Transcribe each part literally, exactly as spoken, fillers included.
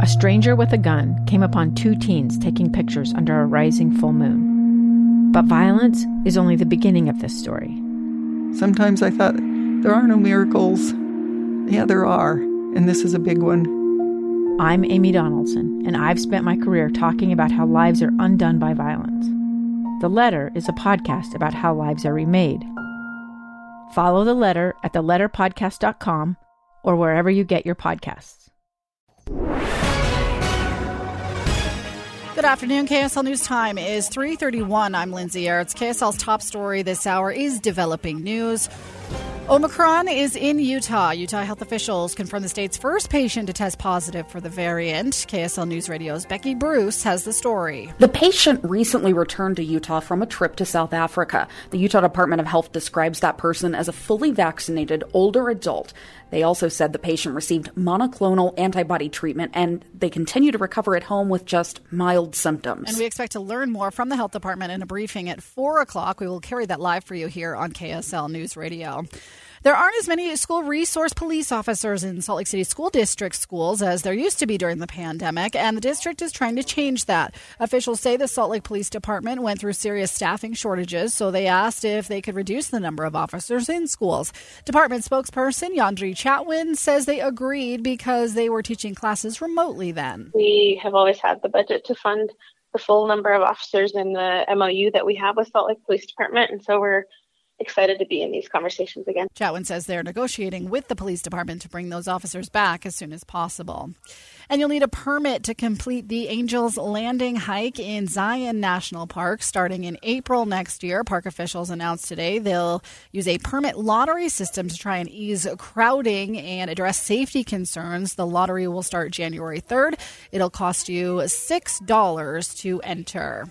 a stranger with a gun came upon two teens taking pictures under a rising full moon. But violence is only the beginning of this story. Sometimes I thought, there are no miracles. Yeah, there are, and this is a big one. I'm Amy Donaldson, and I've spent my career talking about how lives are undone by violence. The Letter is a podcast about how lives are remade. Follow The Letter at the letter podcast dot com or wherever you get your podcasts. Good afternoon. K S L News time is three thirty-one. I'm Lindsay Aerts. K S L's top story this hour is developing news. Omicron is in Utah. Utah health officials confirmed the state's first patient to test positive for the variant. K S L News Radio's Becky Bruce has the story. The patient recently returned to Utah from a trip to South Africa. The Utah Department of Health describes that person as a fully vaccinated older adult. They also said the patient received monoclonal antibody treatment and they continue to recover at home with just mild symptoms. And we expect to learn more from the health department in a briefing at four o'clock. We will carry that live for you here on K S L News Radio. There aren't as many school resource police officers in Salt Lake City School District schools as there used to be during the pandemic, and the district is trying to change that. Officials say the Salt Lake Police Department went through serious staffing shortages, so they asked if they could reduce the number of officers in schools. Department spokesperson Yandri Chatwin says they agreed because they were teaching classes remotely then. We have always had the budget to fund the full number of officers in the M O U that we have with Salt Lake Police Department, and so we're excited to be in these conversations again. Chatwin says they're negotiating with the police department to bring those officers back as soon as possible. And you'll need a permit to complete the Angels Landing hike in Zion National Park starting in April next year. Park officials announced today they'll use a permit lottery system to try and ease crowding and address safety concerns. The lottery will start January third. It'll cost you six dollars to enter.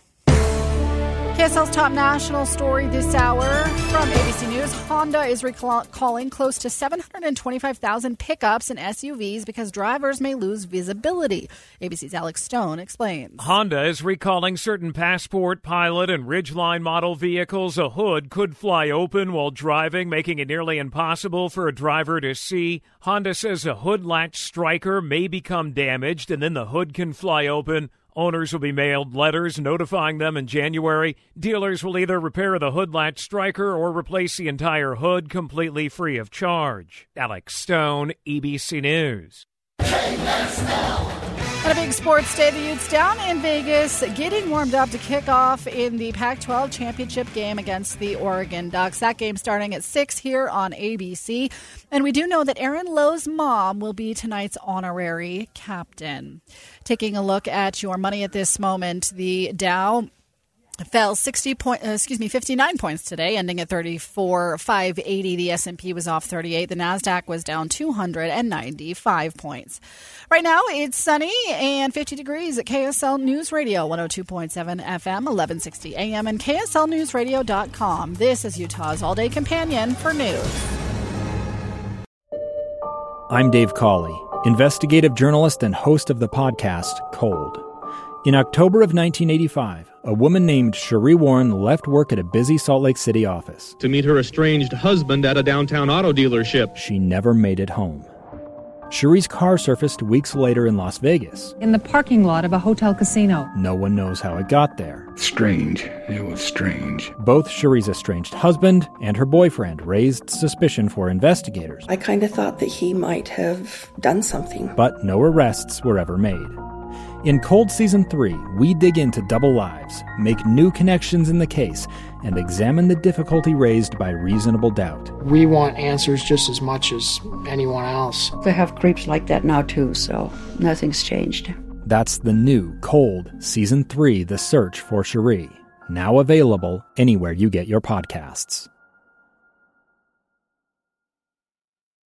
K S L's top national story this hour from A B C News. Honda is recalling close to seven hundred twenty-five thousand pickups and S U Vs because drivers may lose visibility. A B C's Alex Stone explains. Honda is recalling certain Passport, Pilot, and Ridgeline model vehicles. A hood could fly open while driving, making it nearly impossible for a driver to see. Honda says a hood latch striker may become damaged, and then the hood can fly open. Owners will be mailed letters notifying them in January. Dealers will either repair the hood latch striker or replace the entire hood completely free of charge. Alex Stone, A B C News. On a big sports day, the Utes down in Vegas getting warmed up to kick off in the Pac twelve championship game against the Oregon Ducks. That game starting at six here on A B C. And we do know that Aaron Lowe's mom will be tonight's honorary captain. Taking a look at your money at this moment, the Dow fell sixty point, uh, excuse me, fifty-nine points today, ending at thirty-four five eighty. The S and P was off thirty-eight. The Nasdaq was down two hundred ninety-five points. Right now, it's sunny and fifty degrees at K S L News Radio, one oh two point seven F M, eleven sixty A M, and K S L news radio dot com. This is Utah's all-day companion for news. I'm Dave Cawley, investigative journalist and host of the podcast Cold. In October of nineteen eighty-five, a woman named Cherie Warren left work at a busy Salt Lake City office to meet her estranged husband at a downtown auto dealership. She never made it home. Cherie's car surfaced weeks later in Las Vegas. In the parking lot of a hotel casino. No one knows how it got there. Strange. It was strange. Both Cherie's estranged husband and her boyfriend raised suspicion for investigators. I kind of thought that he might have done something. But no arrests were ever made. In Cold Season three, we dig into double lives, make new connections in the case, and examine the difficulty raised by reasonable doubt. We want answers just as much as anyone else. They have creeps like that now too, so nothing's changed. That's the new Cold Season three, The Search for Cherie. Now available anywhere you get your podcasts.